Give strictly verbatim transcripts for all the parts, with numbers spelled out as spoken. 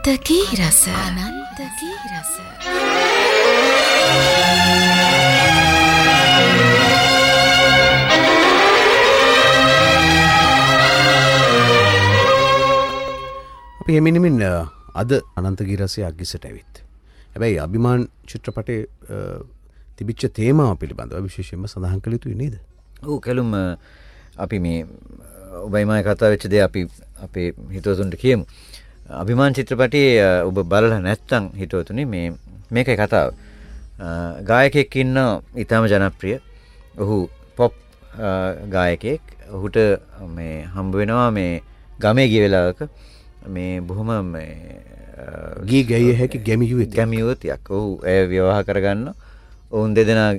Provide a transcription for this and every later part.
අනන්තකී රස අනන්තකී රස අපි එමිනෙමින් අද අනන්තකී රසය අග්ගිසට ඇවිත්. හැබැයි අභිමාන් චිත්‍රපටයේ තිබිච්ච තේමාව පිළිබඳව විශේෂයෙන්ම සඳහන් කළ යුතුයි නේද? ඔව් කලුම් අපි මේ ඔබයි මම කතා වෙච්ච දේ අපි අපේ හිතවතුන්ට කියමු. අභිමාන් චිත්‍රපටයේ ඔබ බලලා නැත්නම් හිතවතුනි මේ මේකේ කතාව. ගායකයෙක් ඉන්න ඊටම ජනප්‍රිය. ඔහු පොප් ගායකයෙක්. ඔහුට මේ හම්බ වෙනවා මේ ගමේ ගිය වෙලාවක මේ බොහොම මේ ගී ගෑය හැකි ගැමියුවෙක් ගැමියුවෙක්. ඔහු ඒ විවාහ කරගන්න. ඔවුන් දෙදෙනා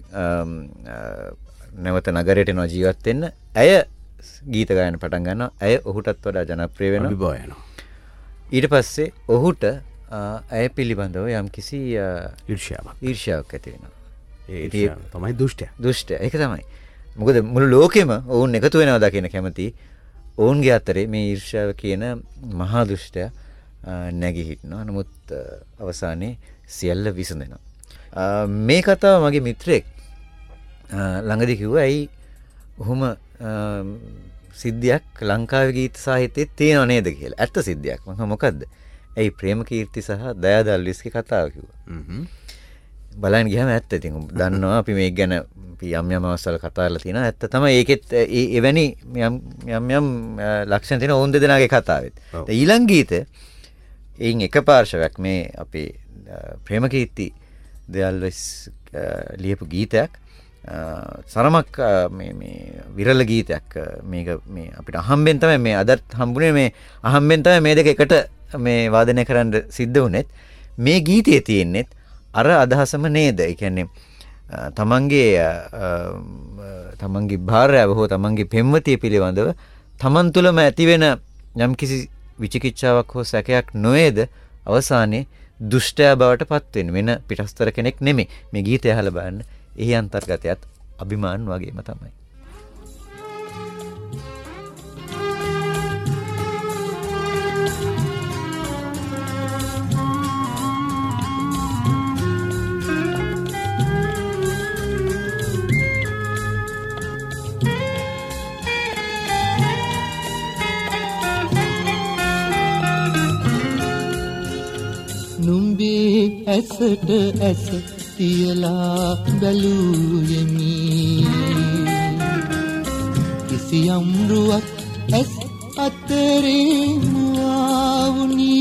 නැවත නගරයට එනවා ජීවත් වෙන්න. ඇය ගීත ගායන පටන් ගන්නවා. ඇය ඔහුටත් වඩා ජනප්‍රිය වෙනවා. අභිභව වෙනවා. ඊට පස්සේ ඔහුට ඇය පිළිබඳව යම්කිසි ඊර්ෂ්‍යාවක් ඊර්ෂ්‍යාවක් ඇති වෙනවා. ඒ ඊර්ෂ්‍යාව තමයි දුෂ්ටය. දුෂ්ටය. ඒක තමයි. මොකද මුළු ලෝකෙම ඔවුන් එකතු වෙනවා දකින්න කැමති. ඔවුන්ගේ අතරේ මේ ඊර්ෂ්‍යාව කියන මහා දුෂ්ටය නැගී හිටිනවා. නමුත් අවසානයේ සියල්ල විසඳෙනවා. මේ කතාව මගේ මිත්‍රයෙක් ළඟදී කිව්වා ඇයි ඔහොම සිද්ධියක් ලංකාවේ ගීත සාහිත්‍යයේ තියෙනව නේද කියලා. ඇත්ත සිද්ධියක්. මම මොකද්ද? ඇයි ප්‍රේමකීර්ති සහ දයාදල්විස්ගේ කතාව කිව්වා. හ්ම්. බලන්න ගියාම ඇත්ත. ඉතින් ඔබ දන්නවා අපි මේක ගැන අපි යම් යම් අවස්ථාවල කතා කරලා තියෙනවා. ඇත්ත තමයි. ඒකෙත් එවැනි යම් යම් යම් ලක්ෂණ තියෙන ඕන් දෙදෙනාගේ කතාවෙත්. ඊළඟ ගීතේ එයින් එක පාර්ශවයක් මේ අපේ ප්‍රේමකීර්ති දයාදල්විස් ලියපු ගීතයක්. සරමක් මේ මේ විරල ගීතයක් මේක මේ අපිට අහම්බෙන් තමයි මේ අදත් හම්බුනේ මේ අහම්බෙන් තමයි මේ දෙක එකට මේ වාදනය කරන්න සිද්ධ වුණෙත් මේ ගීතයේ තියෙන්නේ අර අදහසම නේද? ඒ කියන්නේ තමන්ගේ තමන්ගේ භාර්යාව හෝ තමන්ගේ පෙම්වතිය පිළිබඳව තමන් තුළම ඇතිවෙන යම්කිසි විචිකිච්ඡාවක් හෝ සැකයක් නොවේද අවසානයේ දුෂ්ටයා බවට පත් වෙන වෙන පිටස්තර කෙනෙක් නෙමෙයි. මේ ගීතය අහලා බලන්න. එහි අන්තර්ගතයත් අභිමාන් වගේම තමයි. නුඹේ ඇසට ඇස තියලා බැලුවෙමි කිසියම් රුවක් ඇස් අතරේ මුවාවුනි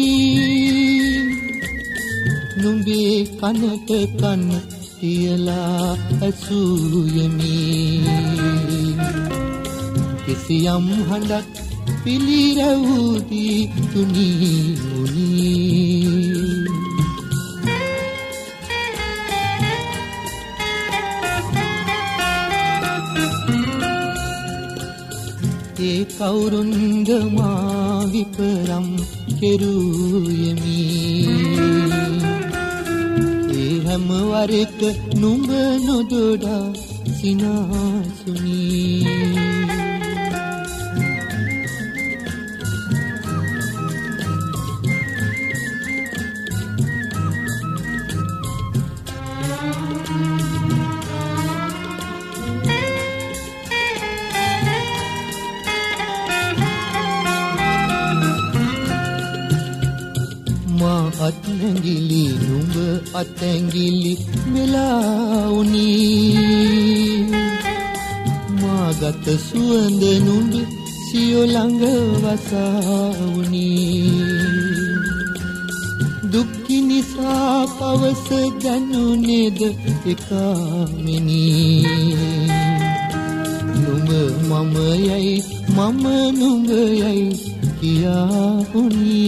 නුඹේ කනට කන තියලා ඇසුයෙමි කිසියම් හඬක් පිළිරවුදී තුනි මුනි ඒ කවුරුන්ද මා විපරම් කෙරුයෙමි ඒ හැම වරක නුඹ නොදොඩා සිනාසුනි අත්ැඟිලි නුඹ අත්ැඟිලි මෙලාවුනි මාගත සුවඳ නුඹ සියෝ ළඟ වසාවුනි දුක්ඛි නිසා පවස ගනුනේද එකාමිනි නුඹ මම යයි මම නුඹ යයි කියාවුනි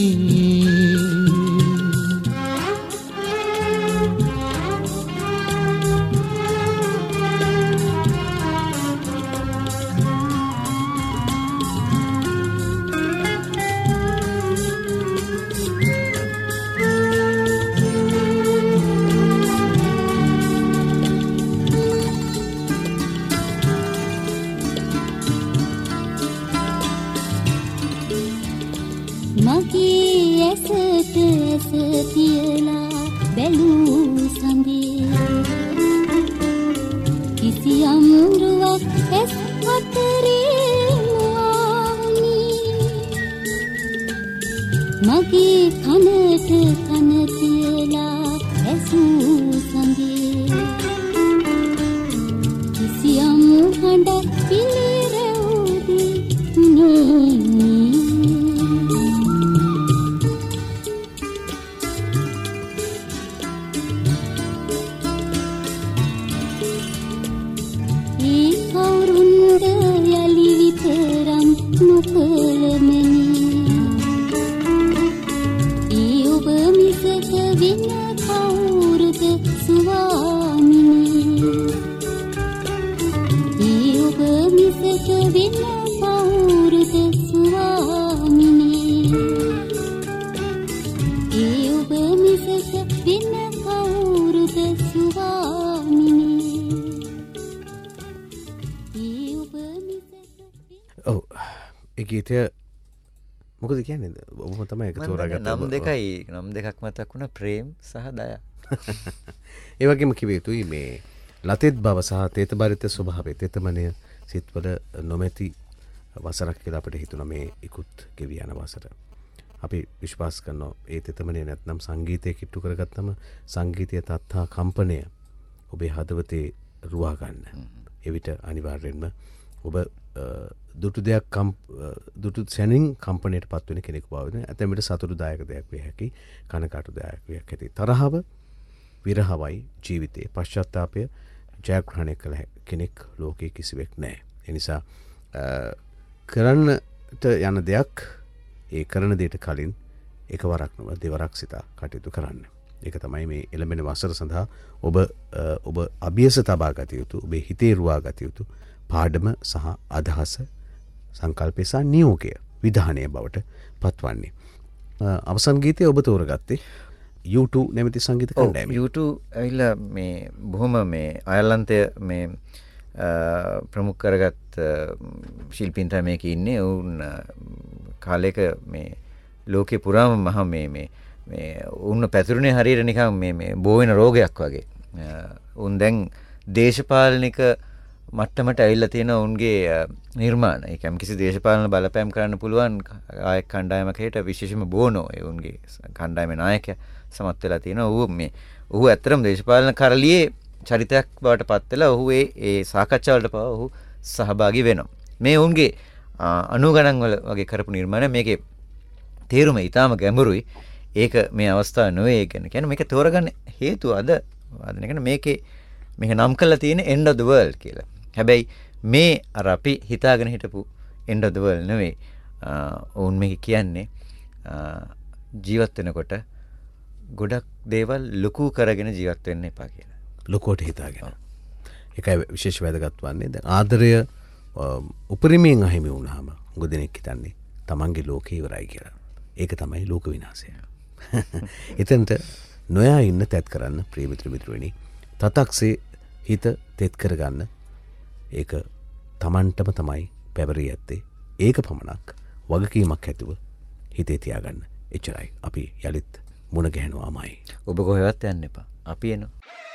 ඇස් අතරේ මුවාවුනි මගේ කනට කන තියලා ඇසූ සඳේ කිසියම් හඬ පිළිරෙව්දී නී ඒ කවුරුන්ද යලි විතරම් නොකළමනි ඒ ඔබ මිසක වෙන කවුරුද ස්වාමිනී ඒ ඔබ මිසක වෙන කවුරුද ස්වාමිනී ඒ ඔබ මිසක වෙන කවුරුද ස්වාමිනී ඒ ඔබ මිසක ඔව් ඒ ගීතය මොකද කියන්නේ ඔබම තමයි ඒක තෝරාගත්තේ නම් දෙකයි නම් දෙකක් මතක් වුණා ප්‍රේම් සහ දයා ඒ වගේම කිව්වේ තුයි මේ ලතෙත් බව සහ තේතබරිත ස්වභාවය තේතමනය සිත්වල නොමැති වසරක් කියලා අපිට හිතුණා මේ ඉක්ුත් ගෙවි යන වසර. අපි විශ්වාස කරනවා ඒ තේතමනය නැත්නම් සංගීතය කිට්ටු කරගත්තම සංගීතයේ තත්තා කම්පනය ඔබේ හදවතේ රුවා ගන්න. එවිට අනිවාර්යෙන්ම ඔබ දුටු දෙයක් දුටු සැනින් කම්පනයට පත්වෙන කෙනෙකු බවන ඇතැමට සතුරුදායක දෙයක් විය හැකි කනකාටුදායක වියක් ඇති තරහව විරහවයි ජීවිතයේ පශ්චත්තාපය ජයග්‍රහණය කළ කෙනෙක් ලෝකයේ කිසිවෙක් නෑ. එනිසා කරන්නට යන දෙයක් ඒ කරන දේට කලින් එක වරක් නොව දෙවරක් සිතා කටයුතු කරන්න. ඒක තමයි මේ එළඹෙන වසර සඳහා ඔබ ඔබ අභියස තබා ගත යුතු ඔබේ හිතේ රුවා ගත යුතු පාඩම සහ අදහස සංකල්පය සහ නියෝගය විධානය බවට පත්වන්නේ. අවසන් ගීතය ඔබ තෝරගත්තේ යූ ටූ නැමැති සංගීත කණ්ඩායම. යූ ටූ ඇවිල්ලා මේ බොහොම මේ අයර්ලන්තය මේ ප්‍රමුඛ කරගත් ශිල්පීන් තමයි මේකේ ඉන්නේ. උන් කාලයක මේ ලෝකේ පුරාම මහ මේ මේ මේ උන් පැතුරුනේ හරියට නිකන් මේ මේ බෝ වෙන රෝගයක් වගේ. උන් දැන් දේශපාලනික මට්ටමට ඇවිල්ලා තියෙන උන්ගේ නිර්මාණ. ඒ කියන්නේ කිසි දේශපාලන බලපෑම් කරන්න පුළුවන් ආයක කණ්ඩායමක හිට විශේෂම බෝනෝ ඒ උන්ගේ කණ්ඩායමේ නායකයා සමත් වෙලා තියෙනවා. ඌ මේ ඌ ඇත්තටම දේශපාලන කරලියේ චරිතයක් බවට පත් වෙලා ඌ ඒ ඒ සාකච්ඡාවලට පවා ඌ සහභාගී වෙනවා. මේ උන්ගේ අනු ගණන් වල වගේ කරපු නිර්මාණ මේකේ තේරුම ඊටාම ගැඹුරුයි. ඒක මේ අවස්ථාව නෙවෙයි ඒ කියන්නේ මේක තෝරගන්න හේතුව අද වාදනය කරන මේකේ මේක නම් කරලා තියෙන end of the world කියලා. හැබැයි මේ අර අපි හිතාගෙන හිටපු end of the world නෙවෙයි. ඕන් මේක කියන්නේ ජීවත් වෙනකොට ගොඩක් දේවල් ලොකු කරගෙන ජීවත් වෙන්න එපා කියලා. ලොකුවට හිතාගෙන. ඒකයි විශේෂ වැදගත් වන්නේ. දැන් ආදරය උපරිමයෙන් අහිමි වුණාම උඟ දෙනෙක් හිතන්නේ තමන්ගේ ලෝකේ ඉවරයි කියලා. ඒක තමයි ලෝක විනාශය. එතනට නොයා ඉන්න තැත් කරන්න ප්‍රිය මිත්‍ර මිත්‍රයනි. තතක්සේ හිත තෙත් කරගන්න ඒක තමන්ටම තමයි පැවරී ඇත්තේ. ඒක පමණක් වගකීමක් ඇතුව හිතේ තියාගන්න. එච්චරයි. අපි යලිත් මුණ ගැහෙනවාමයි. ඔබ කොහෙවත් යන්න එපා. අපි එනවා.